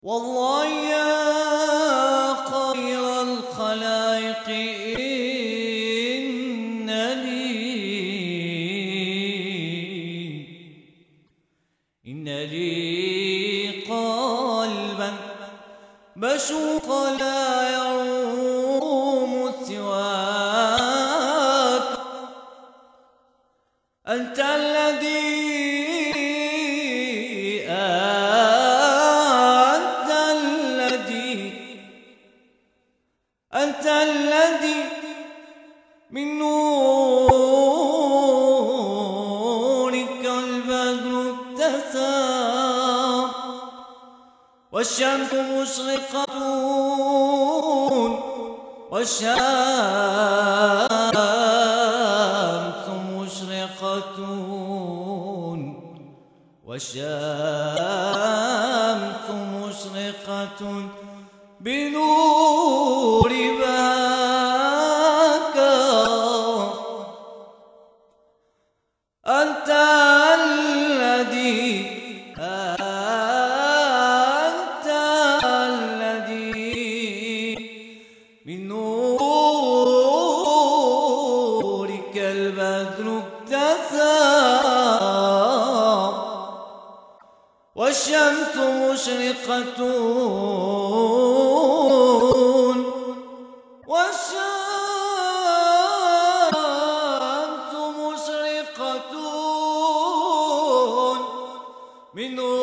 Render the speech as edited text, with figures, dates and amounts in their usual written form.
والله يا خير الخلائق إن لي قلبا بشوق لا يروم سواك. أنت الذي من نورك البدر اتسم والشمس مشرقة والشمس مشرقة والشمس مشرقة بنور بهاك. أنت الذي من نورك البدر اتسم والشمس مشرقة والشمس مشرقة من